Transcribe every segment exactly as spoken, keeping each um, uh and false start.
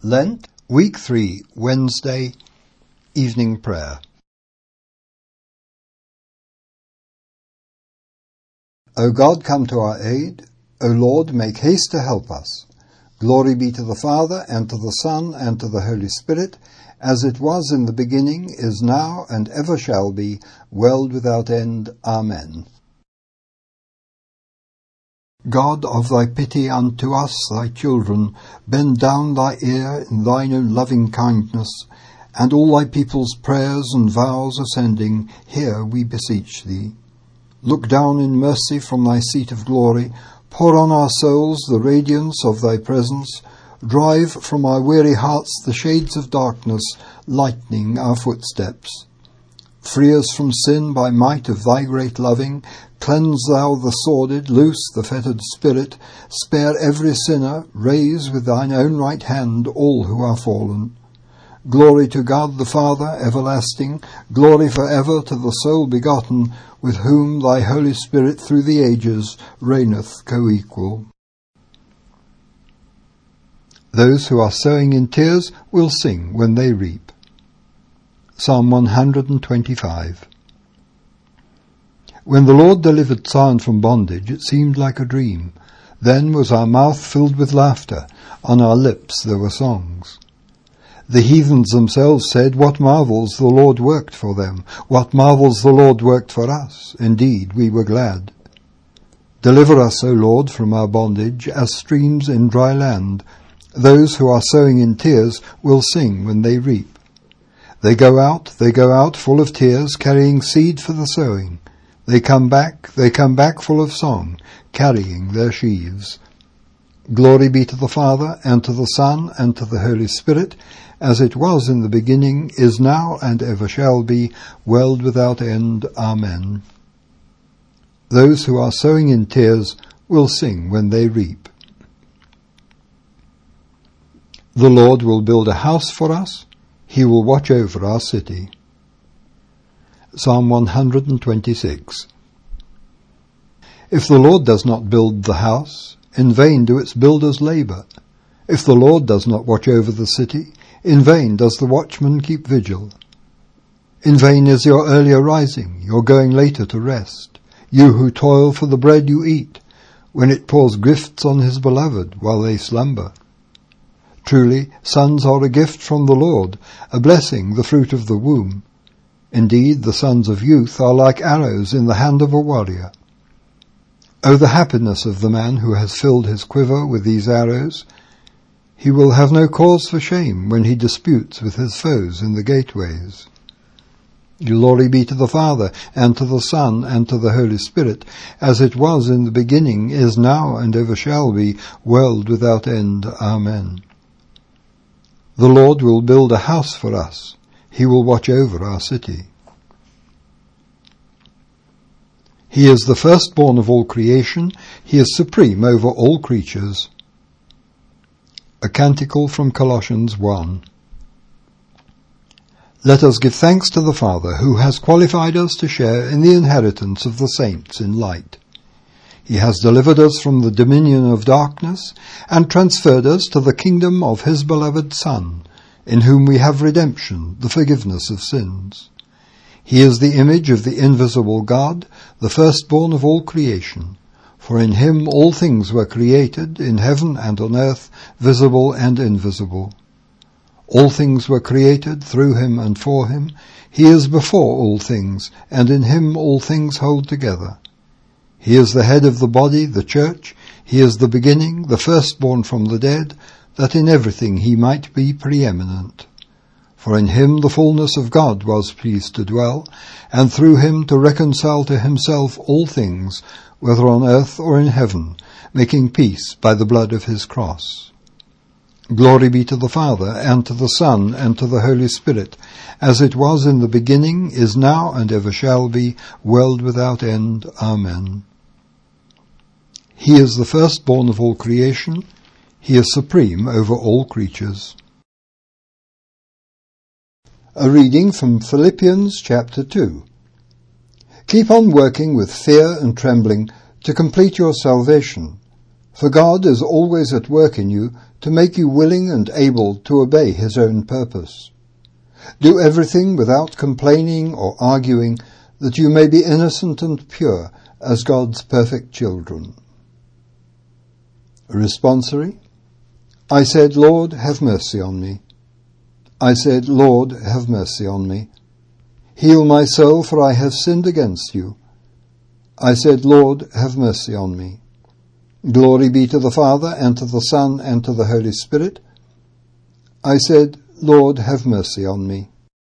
Lent, Week three, Wednesday, Evening Prayer. O God, come to our aid. O Lord, make haste to help us. Glory be to the Father, and to the Son, and to the Holy Spirit, as it was in the beginning, is now, and ever shall be, world without end. Amen. God, of thy pity unto us, thy children, bend down thy ear in thine own loving kindness, and all thy people's prayers and vows ascending, hear, we beseech thee. Look down in mercy from thy seat of glory, pour on our souls the radiance of thy presence, drive from our weary hearts the shades of darkness, lightening our footsteps. Free us from sin by might of thy great loving, cleanse thou the sordid, loose the fettered spirit, spare every sinner, raise with thine own right hand all who are fallen. Glory to God the Father, everlasting, glory for ever to the sole begotten, with whom thy Holy Spirit through the ages reigneth co-equal. Those who are sowing in tears will sing when they reap. Psalm one hundred twenty-five. When the Lord delivered Zion from bondage, it seemed like a dream. Then was our mouth filled with laughter, on our lips there were songs. The heathens themselves said, what marvels the Lord worked for them, what marvels the Lord worked for us. Indeed, we were glad. Deliver us, O Lord, from our bondage, as streams in dry land. Those who are sowing in tears will sing when they reap. They go out, they go out full of tears, carrying seed for the sowing. They come back, they come back full of song, carrying their sheaves. Glory be to the Father, and to the Son, and to the Holy Spirit, as it was in the beginning, is now, and ever shall be, world without end. Amen. Those who are sowing in tears will sing when they reap. The Lord will build a house for us. He will watch over our city. Psalm one hundred twenty-six. If the Lord does not build the house, in vain do its builders labour. If the Lord does not watch over the city, in vain does the watchman keep vigil. In vain is your earlier rising, your going later to rest, you who toil for the bread you eat, when it pours gifts on his beloved while they slumber. Truly, sons are a gift from the Lord, a blessing, the fruit of the womb. Indeed, the sons of youth are like arrows in the hand of a warrior. O the happiness of the man who has filled his quiver with these arrows! He will have no cause for shame when he disputes with his foes in the gateways. Glory be to the Father, and to the Son, and to the Holy Spirit, as it was in the beginning, is now, and ever shall be, world without end. Amen. The Lord will build a house for us. He will watch over our city. He is the firstborn of all creation. He is supreme over all creatures. A canticle from Colossians one. Let us give thanks to the Father, who has qualified us to share in the inheritance of the saints in light. He has delivered us from the dominion of darkness and transferred us to the kingdom of his beloved Son, in whom we have redemption, the forgiveness of sins. He is the image of the invisible God, the firstborn of all creation. For in him all things were created, in heaven and on earth, visible and invisible. All things were created through him and for him. He is before all things, and in him all things hold together. He is the head of the body, the church. He is the beginning, the firstborn from the dead, that in everything he might be preeminent. For in him the fullness of God was pleased to dwell, and through him to reconcile to himself all things, whether on earth or in heaven, making peace by the blood of his cross. Glory be to the Father, and to the Son, and to the Holy Spirit, as it was in the beginning, is now, and ever shall be, world without end. Amen. He is the firstborn of all creation. He is supreme over all creatures. A reading from Philippians chapter two. Keep on working with fear and trembling to complete your salvation, For God is always at work in you to make you willing and able to obey his own purpose. Do everything without complaining or arguing, that you may be innocent and pure as God's perfect children. Responsory. I said, Lord, have mercy on me. I said, Lord, have mercy on me. Heal my soul, for I have sinned against you. I said, Lord, have mercy on me. Glory be to the Father, and to the Son, and to the Holy Spirit. I said, Lord, have mercy on me.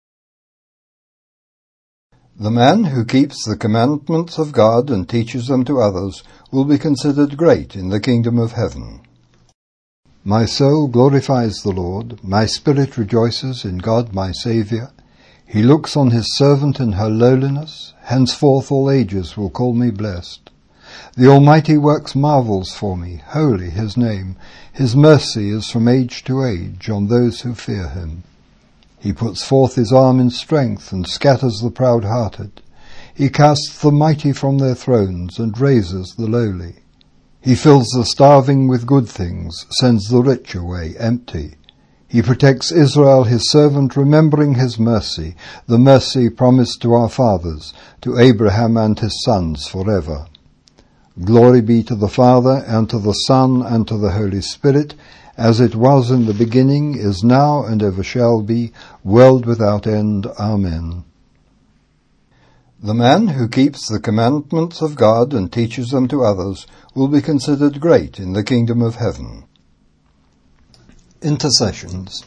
The man who keeps the commandments of God and teaches them to others will be considered great in the kingdom of heaven. My soul glorifies the Lord, my spirit rejoices in God my Saviour. He looks on his servant in her lowliness, henceforth all ages will call me blessed. The Almighty works marvels for me, holy his name. His mercy is from age to age on those who fear him. He puts forth his arm in strength and scatters the proud-hearted. He casts the mighty from their thrones and raises the lowly. He fills the starving with good things, sends the rich away empty. He protects Israel his servant, remembering his mercy, the mercy promised to our fathers, to Abraham and his sons forever. Glory be to the Father, and to the Son, and to the Holy Spirit, as it was in the beginning, is now, and ever shall be, world without end. Amen. The man who keeps the commandments of God and teaches them to others will be considered great in the kingdom of heaven. Intercessions.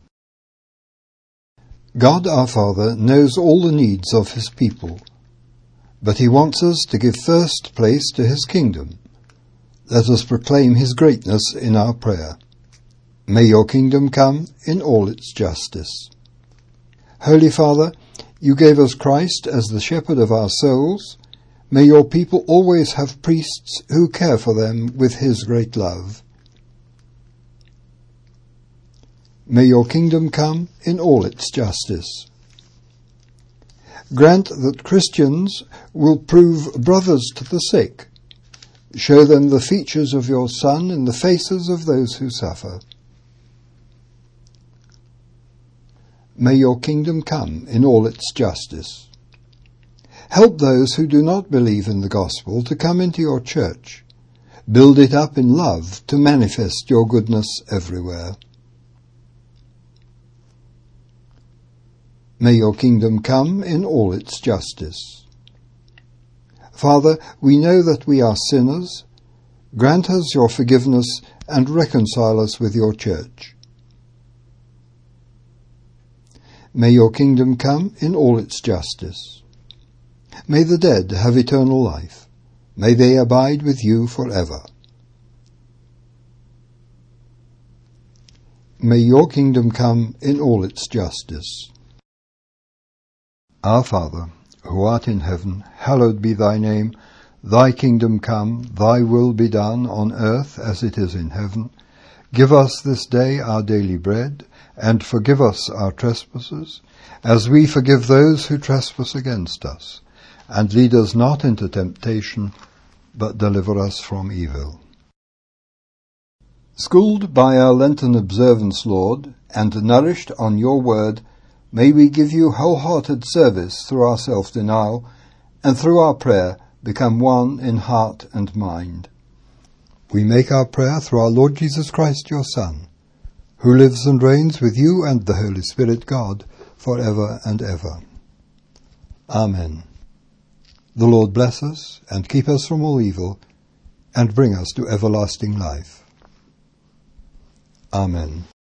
God our Father knows all the needs of his people, but he wants us to give first place to his kingdom. Let us proclaim his greatness in our prayer. May your kingdom come in all its justice. Holy Father, you gave us Christ as the shepherd of our souls. May your people always have priests who care for them with his great love. May your kingdom come in all its justice. Grant that Christians will prove brothers to the sick. Show them the features of your Son in the faces of those who suffer. May your kingdom come in all its justice. Help those who do not believe in the gospel to come into your church. Build it up in love to manifest your goodness everywhere. May your kingdom come in all its justice. Father, we know that we are sinners. Grant us your forgiveness and reconcile us with your church. May your kingdom come in all its justice. May the dead have eternal life. May they abide with you forever. May your kingdom come in all its justice. Our Father, who art in heaven, hallowed be thy name. Thy kingdom come, thy will be done on earth as it is in heaven. Give us this day our daily bread, and forgive us our trespasses, as we forgive those who trespass against us. And lead us not into temptation, but deliver us from evil. Schooled by our Lenten observance, Lord, and nourished on your word, may we give you wholehearted service through our self-denial, and through our prayer become one in heart and mind. We make our prayer through our Lord Jesus Christ, your Son, who lives and reigns with you and the Holy Spirit, God, for ever and ever. Amen. The Lord bless us and keep us from all evil, and bring us to everlasting life. Amen.